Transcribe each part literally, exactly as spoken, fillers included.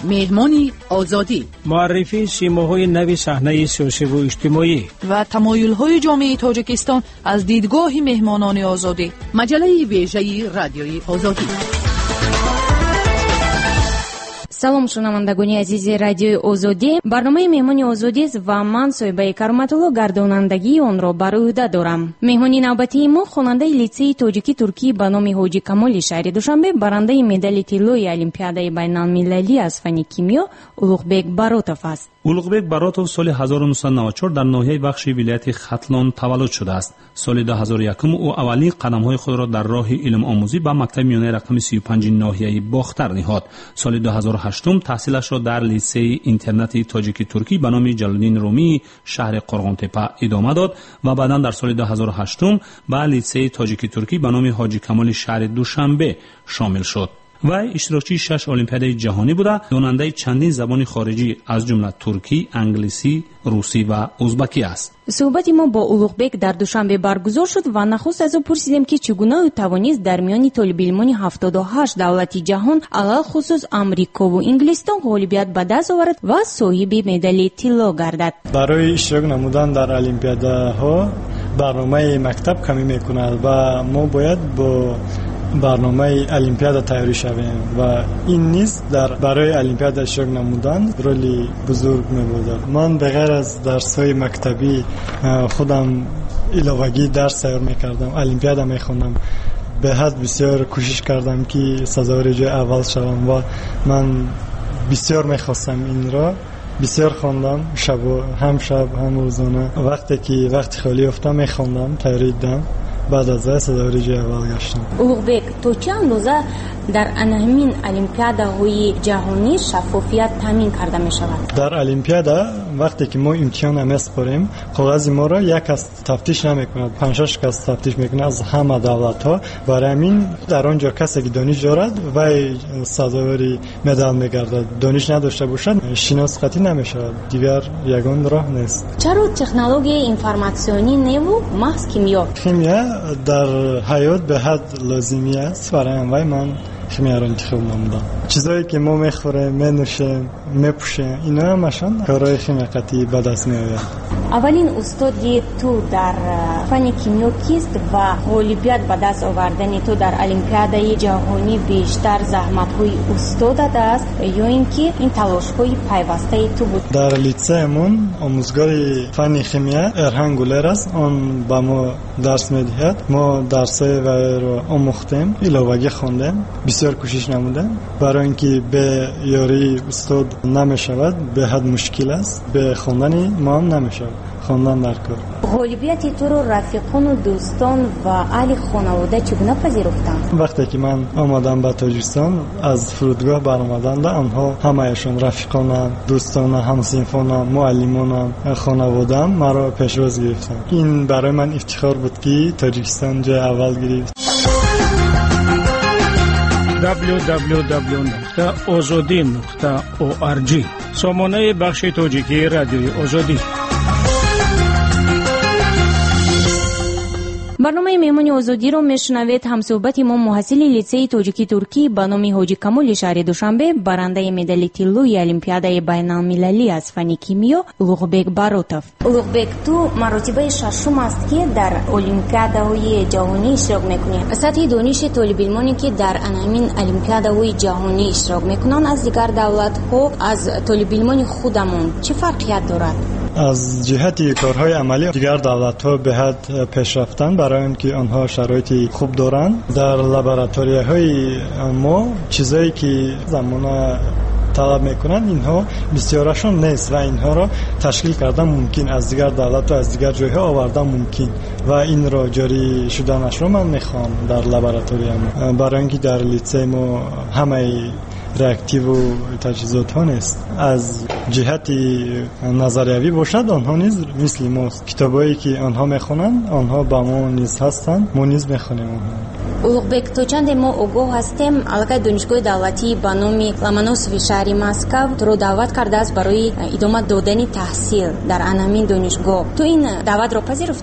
مهمانی آزادی، معرفی سیماهای نوی صحنه سیاسی و اجتماعی و تمایل‌های جامعه تاجیکستان از دیدگاه مهمانان آزادی. مجله ویژه رادیوی آزادی. салом шунавандагони азизи радиои озодӣ. барномаи меҳмони озодист ва ман соҳибаи кароматулло гардонандагии онро бар ӯҳда дорам. меҳмони навбатии мо хонандаи литсеи тоҷикӣ туркӣ ба номи ҳоҷӣ камоли шаҳри душанбе, барандаи медали тиллои олимпиадаи байналмилалӣ аз фани кимиё улуғбек баротов аст. улуғбек баротов соли ҳазору нуҳсад навад и чор дар ноҳияи бахши вилояти хатлон таваллуд шудааст. соли ду ҳазору якум ӯ аввалин қадамҳои худро дар роҳи илмомӯзӣ ба мактаби миёнаи рақами сию панҷи ноҳияи бохтар ниҳод. соли ду ҳазору ҳаштум таҳсилашро дар литсеи интернати тоҷики туркӣ ба номи ҷалолиддин румии шаҳри қорғонтепа идома дод ва баъдан дар соли ду ҳазору ҳаштум ба литсеи тоҷики туркӣ ба номи ҳоҷӣ камоли шаҳри душанбе шомил шуд. вай иштирокчии шаш олимпиадаи ҷаҳонӣ буда донандаи чандин забони хориҷӣ аз ҷумла туркӣ, англисӣ, русӣ ва узбакӣ аст. суҳбати мо бо улуғбек дар душанбе баргузор шуд ва нахуст аз ӯ пурсидем ки чӣ гуна ӯ тавонист дар миёни толибилмони ҳафтоду ҳашт давлати ҷаҳон алал хусус амрикову инглистон ғолибият ба даст оварад ва соҳиби медали тилло гардад. барои иштирок намудан дар олимпиадаҳо барномаи мактаб камӣ мекунад ва мо бояд бо барномаи олимпиада тайёрӣ шавем ва ин низ дар барои олимпиада иштирок намудан роли бузург мебошад. ман беғайр аз дарсҳои мактабӣ худам иловагӣ дарс тайёр мекардам, олимпиада мехондам. беҳад бисёр кӯшиш кардам ки сазовари ҷои аввал шавам ва ман бисёр мехостам инро. бисёр хондам, шабо ҳам шаб ҳам рӯзона. вақте ки вақти холӣ ёфтам мехондам, тайёрӣ дидам. بعد از ذلك صداری جای اول گشتم. улуғбек, то чанд рӯза дар анҳамин олимпиадаҳои ҷаҳонӣ шаффофият таъмин карда мешавад? дар олимпиада вақте ки мо имтиҳон меспорем, коғази моро як кас тафтиш намекунад, панҷ шаш кас тафтиш мекунад аз ҳама давлатҳо. барои ҳамин дар он ҷо касе ки дониш дорад, вай сазовари медал мегардад. дониш надошта бошад, шиносхатӣ намешавад. дигар ягон роҳ нест. чаро технологияи информатсионӣ неву маҳз кимиё? химия дар ҳаёт беҳад лозимӣ аст. барои ҳам вай ман химияро интихоб намудам. чизое ки мо мехӯрем, менӯшем, мепӯшем, ино ҳамашон корои химиякатӣ ба даст меояд. аввалин устоди ту дар фани кимиё кист ва ғолибият ба даст овардани ту дар олимпиадаи ҷаҳонӣ бештар заҳматҳои устод дааст ё ин ки ин талошҳои пайвастаи ту буд? дар литсеямон омӯзгори фани химия Эрҳан Гулер аст. он ба мо дарс медиҳад. мо дарсҳои вайро омӯхтем, иловагӣ хондем, бисёр кӯшиш намудем. барои ин ки бе ёрии устод намешавад, беҳад мушкил аст. бе хондани мо ҳам намешавад. хондан дар кор. ғолибияти туро рафиқону дӯстон ва аҳли хонавода чӣ гуна пазируфтанд? вақте ки ман омадам ба Тоҷикистон, аз фурудгоҳ баромаданда, онҳо ҳамаашон рафиқонам, дӯстонам, ҳамсинфонам, муаллимонам, хонаводаам маро пешвоз гирифтанд. ин барои ман ифтихор буд ки Тоҷикистон ҷои аввал гирифт. дабл ю дабл ю дабл ю нуқта озодӣ нуқта орг сомонаи бахши тоҷикии радиои озодӣ. барномаи меҳмони озодиро мешунавед. ҳамсӯҳбати мо муҳассили литсеи тоҷикӣ туркӣ ба номи ҳоҷӣ камоли шаҳри душанбе, барандаи медали тиллои олимпиадаи байналмилалӣ аз фани кимиё улуғбек баротов. улуғбек, ту маротибаи шашум аст ки дар олимпиадаҳои ҷаҳонӣ иштирок мекунӣ. сатҳи дониши толибилмоне ки дар анҳамин олимпиадаҳои ҷаҳонӣ иштирок мекунанд аз дигар давлатҳо, аз толибилмони худамон чӣ фарқият дорад? аз ҷиҳати корҳои амалӣ дигар давлатҳо беҳад пешрафтанд, барои ин ки онҳо шароити хуб доранд. дар лабораторияҳои мо чизое ки замона талаб мекунанд, инҳо бисёрашон нест ва инҳоро ташкил кардан мумкин, аз дигар давлату аз дигар ҷойҳо овардан мумкин ва инро ҷорӣ шуданашро ман мехоҳам дар лабораториямо. барои ин ки дар литсеи мо ҳамаи реактиву таҷҳизотҳо нест. аз ҷиҳати назариявӣ бошад, онҳо низ мисли мост. китобое ки онҳо мехонанд, онҳо ба мо низ ҳастанд, мо низ мехонем онҳо. улуғбек, то чанде мо огоҳ ҳастем, аллакай донишгоҳи давлатӣ ба номи Ломоносови шаҳри Москав туро даъват кардааст барои идома додани таҳсил дар анҳамин донишгоҳ. ту ин даъватро пазируфтӣ?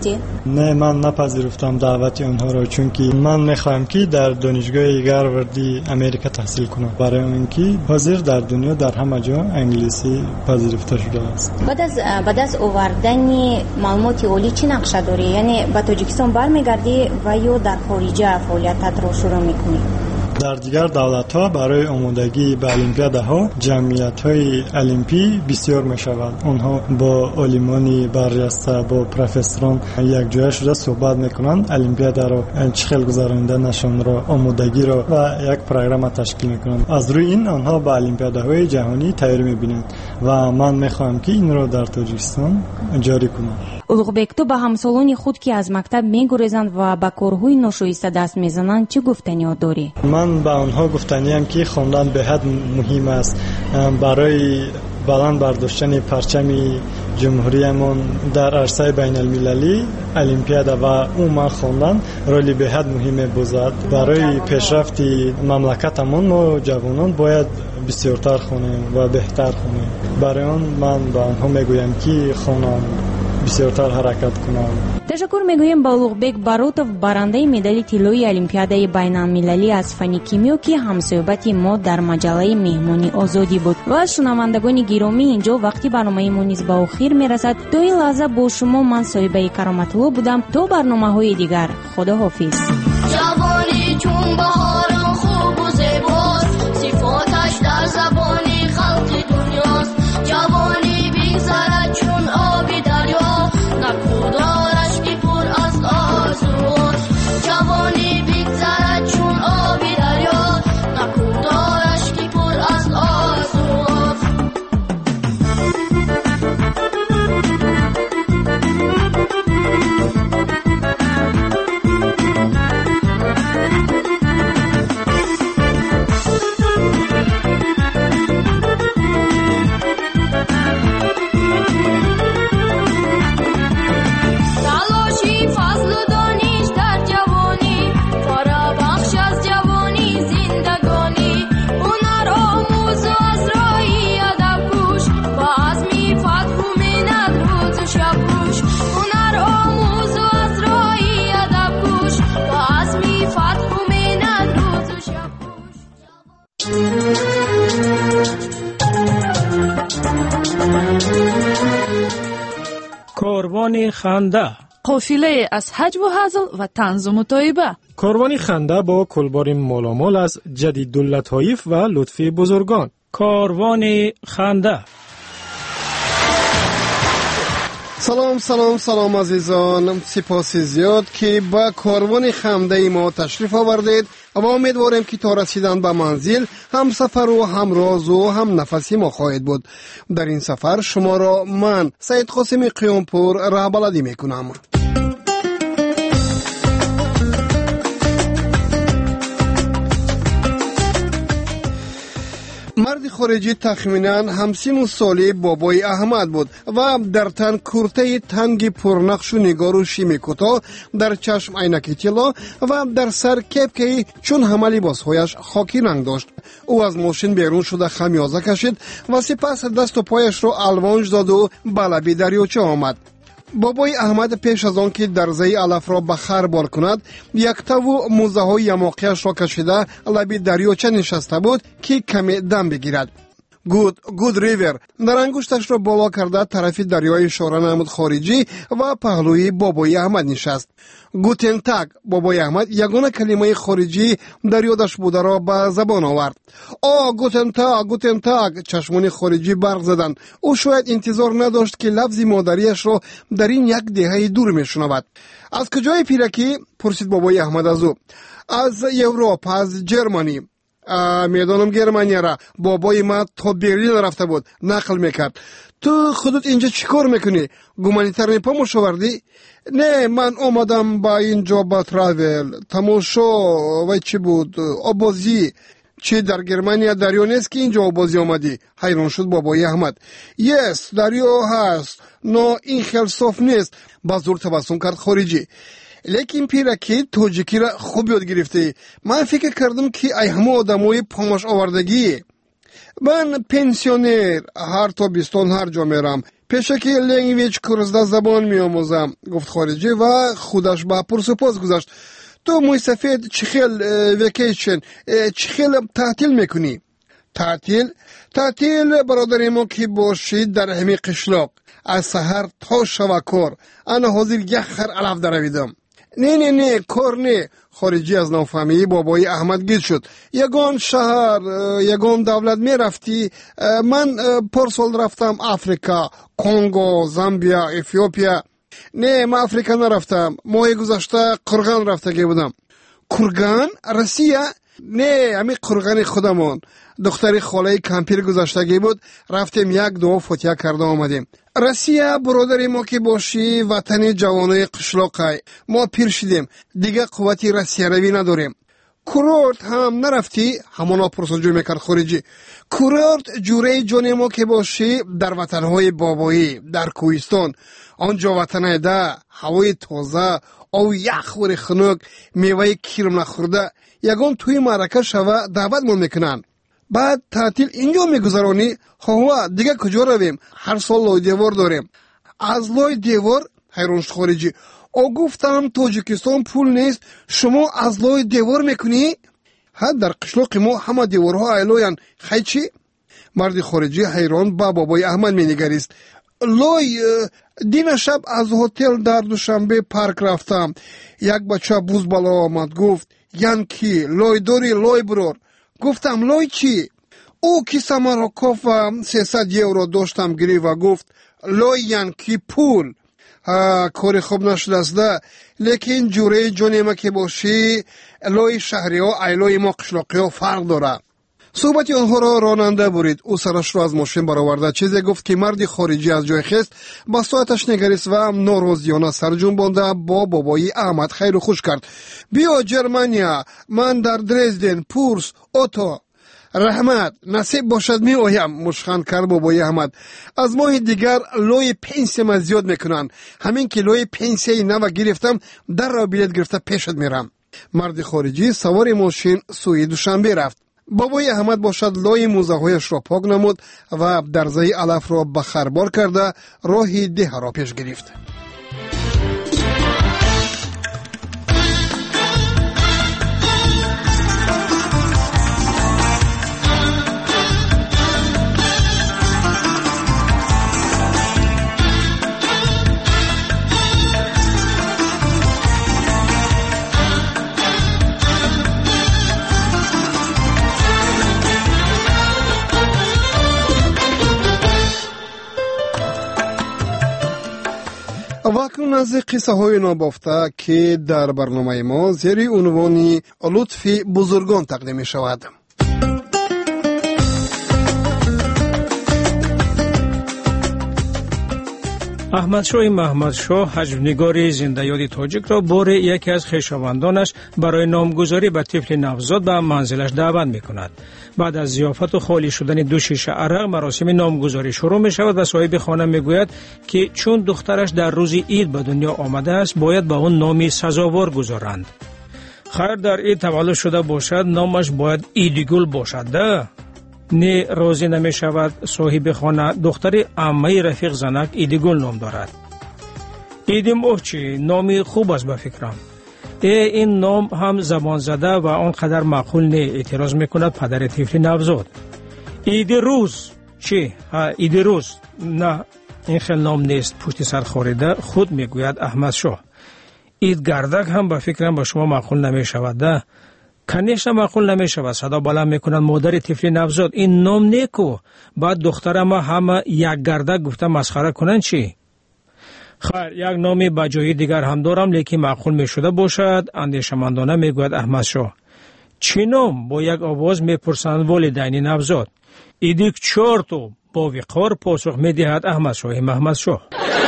نه، من نپذیرفتم دعوت اونها رو، چون که من میخواهم که در دانشگاه گاروردی امریکا تحصیل کنم، برای اینکه حاضر در دنیا در همه جا انگلیسی پذیرفته شده است. بعد از بعد از آوردن معلومات عالی چه نقشه داری؟ یعنی به تاجیکستان برمیگردی و یا در خارج فعالیتت رو شروع میکنی؟ در دیگر دولت‌ها برای آمادگی به المپیادها جمعیت‌های المپی بسیار می‌شود. آنها با عالمان برجسته، با پروفسوران یک جای شده صحبت می‌کنند، المپیاد را چخل گذرانده نشان را، آمادگی را و یک پروگرام تشکیل می‌کنند. از روی این آنها به المپیادهای جهانی تیاری می‌بینند و من می‌خواهم که این را در تاجیکستان جاری کنم. улуғбек, ту ба ҳамсолони худ ки аз мактаб мегурезанд ва ба корҳои ношоиста даст мезананд чӣ гуфтаниёт дорӣ? ман ба онҳо гуфтаниям ки хондан беҳад муҳим аст. барои баланд бардоштани парчами ҷумҳуриямон дар арсаи байналмилалӣ олимпиада ва умуман хондан роли беҳад муҳим мебозад. барои пешрафти мамлакатамон мо ҷавонон бояд бисёртар хонем ва беҳтар хонем. барои он ман ба онҳо мегӯям ки хонам, бисёртар ҳаракат кунам. ташаккур мегӯем ба улуғбек баротов, барандаи медали тиллои олимпиадаи байналмилалӣ аз фани кимиё, ки ҳамсӯҳбати мо дар маҷалаи меҳмони озодӣ буд. ва шунавандагони гиромӣ, инҷо вақти барномаи мо низ ба охир мерасад. то ин лаҳза бо шумо ман соҳибаи кароматулло будам. то барномаҳои дигар, худоҳофиз. ҷавонӣ чун баҳорон хубу зебост, сифоташ дар забони халқи дунёст. ҷавонӣ бигзарад чун оби дарё, накудораш ки пур аз орзуост. ҷавонӣ бигзарад чун оби дарё, накудораш ки пур аз орзуост. کاروان خنده، قافله از حج و هزل و طنز و مطایبه. کاروان خنده با کلبار مالامال از جدیداللطایف و لطف بزرگان. کاروان خنده. سلام سلام سلام عزیزان، سپاس زیاد که با کاروان خنده ما تشریف آوردید و امیدواریم که تا رسیدن به منزل هم سفر و هم راز و هم نفسی ما خواهد بود. در این سفر شما را من سید قاسم قیامپور رهبردی میکنم. مرد خارجی تخمینا همسین سالی بابای احمد بود و در تن کرته تنگ پرنقش و نگار و شیمی کوتاه، در چشم عینک طلا و در سر کپکی چون همه لباسهایش خاکی رنگ داشت. او از ماشین بیرون شده خمیازه کشید و سپس دست و پایش را الوانج داد و به لب دریاچه آمد. بابای احمد پیش از آن که درزه علف را به خر بار کند، یک تو موزه های یماقیش را کشیده لب دریاچه نشسته بود که کمی دم بگیرد. گود گود ریور در انگشتش را بالا کرده طرف دریای اشاره نمود خارجی و پهلوی بابای احمد نشست. گوتن تاگ بابای احمد یگانه کلمه خارجی در یادش بوده را به زبان آورد. آ گوتن تاگ گوتن تاگ چشمان خارجی برق زدند. او شاید انتظار نداشت که لفظ مادریش را در این یک دهه دور میشنود. از کجای پیرکی؟ پرسید بابای احمد از او. از اروپا، از جرمنی. میدانم گرمانیا را بابای ما تا برلین رفته بود، نقل میکرد. تو خودت اینجا چیکار میکنی؟ گومانیتر نیپاموش آوردی؟ نه، من اومدم با اینجا با تراول تماشا و چی بود آبازی. چی در گرمانیا دریا نیست که اینجا آبازی آمدی؟ حیران شد بابای احمد. یس دریا هست، نه این خیلی صاف نیست. با زور تبسم کرد خارجی. لیکن پیرکی توجیکی را خوب یاد گرفته. من فکر کردم که ای همه آدمای پاماش آوردگی. من پنسیونر هر تابستان هر جا میرم. پیشکی لنگویج کورسدا زبان میآموزم، گفت خارجی و خودش با پرسپوز گذاشت. تو موی سفید چه خیل ویکیشن، چه خیل تعطیل میکنی؟ تعطیل؟ تعطیل برادر ما که باشید در همی قشلاق از سحر تا شب کار. انا حاضر یک خر علف درویدم. نه نه نه کار نه. خارجی از نافهمی بابای احمد گیت شد. یگان شهر یگان دولت می رفتی. من پارسال رفتم افریقا، کنگو، زامبیا، افیوپیا. نه من افریقا نرفتم. ماه گذشته قرغان رفته بودم. قرغان؟ روسیه؟ نه همین قرغان خودمون. دختری خاله کمپیر گذشتگی بود، رفتیم یک دو فوتیا کرده آمدیم. روسیه برادری ما که باشی وطن جوانای قشلاقای. ما پیر شدیم، دیگه قوتی روسیه روی نداریم. کورورت هم نرفتی؟ همانا پرسجو میکرد خارجی. کورورت جوره جان ما که باشی در وطنهای بابایی، در کوهستان. آنجا وطنه ده، هوای تازه، او یخ و خنک، میوه کیرم نخورده. یگان توی معرکه شوه دعوت من میکنن. بعد تعطیل اینجا میگذرانی؟ ها دیگه کجا رویم؟ هر سال لای دیوار داریم. از لای دیوار؟ حیران شد خارجی. او گفتم تاجیکستان پول نیست، شما از لای دیوار میکنی؟ ها در قشلاق ما همه دیوارها ایلوین، خیلی چی؟ مرد خارجی حیران با بابای احمد مینگریست. لای دین شب از هتل در دوشنبه پارک رفتم. یک بچه بوز بالا آمد، گفت ینکی لای داری لای برور. گفتم لای چی؟ او کیسه مرا کافم سیصد یورو داشتم گری و گفت لای ینکی پول. کاری خوب نشده است ده، لیکن جوره جانی ما که باشی لای شهری ها ایلای ما قشلاقی ها فرق داره. صحبتی آنها را راننده برید. او سرش را از ماشین برآورده چیزی گفت که مردی خارجی از جای خست با ساعتش نگریست و هم ناراضیانه سر جنبانده با بابای احمد خیر و خوش کرد. بیا جرمنیا، من در درزدن، پورس، اوتو. رحمت نصیب باشد می آیم. مشخند کرد بابای احمد. از ماه دیگر لای پنسی من زیاد میکنن. همین که لای پنسی نو گرفتم در را بلیط گرفته پیشت میرم. مرد خارجی سوار ماشین سوی دوشنبه رفت. بابای احمد باشد لای موزه هایش را پاک نمود و درزه علف را بخربار کرده راه ده را پیش گرفت. واکنون از قصه های نابافته که در برنامه ما زیر عنوان لطف بزرگان تقدیم می شود. احمد شاه محمد شاه حجمنگار زنده یاد تاجیک را بار یکی از خویشاوندانش برای نامگذاری به طفل نوزاد به منزلش دعوت می کند. بعد از ضیافت و خالی شدن دو شیشه عرق مراسم نامگذاری شروع می شود و صاحب خانه می گوید که چون دخترش در روز عید به دنیا آمده است باید به آن نامی سزاوار گذارند. خیر در عید تولد شده باشد نامش باید ایدیگل باشد ده. نه راضی نمی شود صاحب خانه دختر عمه رفیق زنک ایدیگل نام دارد. ایدی ماه چی نامی خوب است به فکرم. ای این نام هم زبان زده و آنقدر معقول نه. اعتراض میکند پدر طفل نوزاد. ایدی روز چی؟ ها ایدی روز نه این خیلی نام نیست. پشت سر خاریده خود میگوید احمد شاه. اید گردک هم به فکرم با شما معقول نمی شود ده. کنیش معقول نمی شود. صدا بلند میکنند مادر طفل نوزاد این نام نیکو. بعد دخترم همه یک گردک گفته مسخره کنن چی؟ خیر یک نامی با جای دیگر هم دارم لیکن معقول می شده باشد. اندیشمندانه می گوید احمد شاه. چی نام؟ با یک آواز می پرسند والدین نوزاد. ایدیک چارتو با وقار پاسخ می دهد احمد شاه محمد شاه.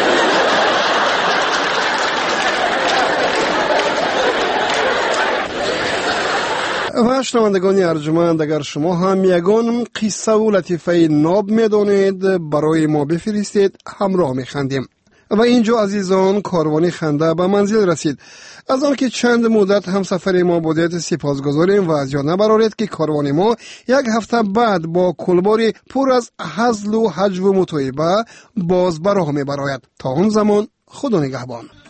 و شنوندگان ارجمند اگر شما هم یگان قصه و لطیفه ناب می دانید برای ما بفرستید همراه می خندیم. و اینجا عزیزان کاروانی خنده به منزل رسید. از آن که چند مدت همسفر ما بودید سپاسگزاریم و از یاد نبرارید که کاروان ما یک هفته بعد با کلباری پر از هزل و هجو و مطایبه باز به راه میبراید. تا اون زمان خدا نگهبان.